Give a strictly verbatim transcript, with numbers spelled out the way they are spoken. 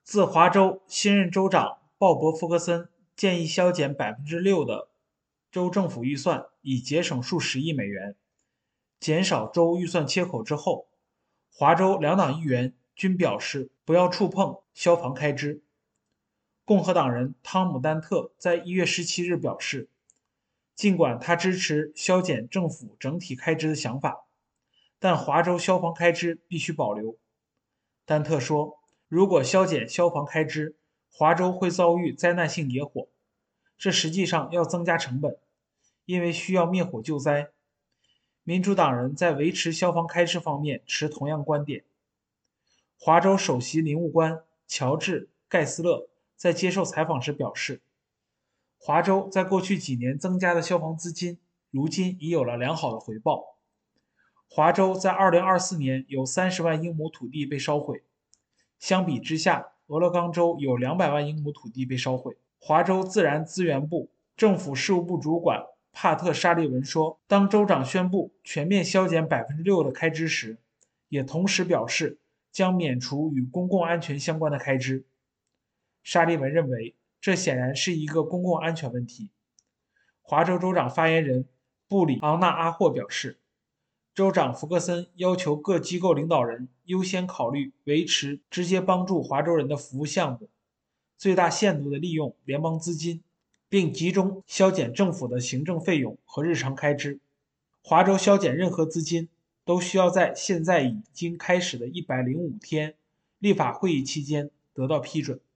自华州新任州长鲍勃·福克森建议削减百分之六的州政府预算，以节省数十亿美元，减少州预算缺口之后，华州两党议员均表示不要触碰消防开支。共和党人汤姆·丹特在一月十七日表示，尽管他支持削减政府整体开支的想法，但华州消防开支必须保留。丹特说，如果削减消防开支，华州会遭遇灾难性野火，这实际上要增加成本，因为需要灭火救灾。民主党人在维持消防开支方面持同样观点。华州首席林务官乔治·盖斯勒在接受采访时表示，华州在过去几年增加的消防资金，如今已有了良好的回报。华州在二零二四年有三十万英亩土地被烧毁，相比之下，俄勒冈州有两百万英亩土地被烧毁。华州自然资源部政府事务部主管帕特·沙利文说，当州长宣布全面削减 百分之六 的开支时，也同时表示将免除与公共安全相关的开支。沙利文认为，这显然是一个公共安全问题。华州州长发言人布里昂纳阿霍表示，州长福克森要求各机构领导人优先考虑维持直接帮助华州人的服务项目，最大限度地利用联邦资金，并集中削减政府的行政费用和日常开支。华州削减任何资金都需要在现在已经开始的一百零五天立法会议期间得到批准。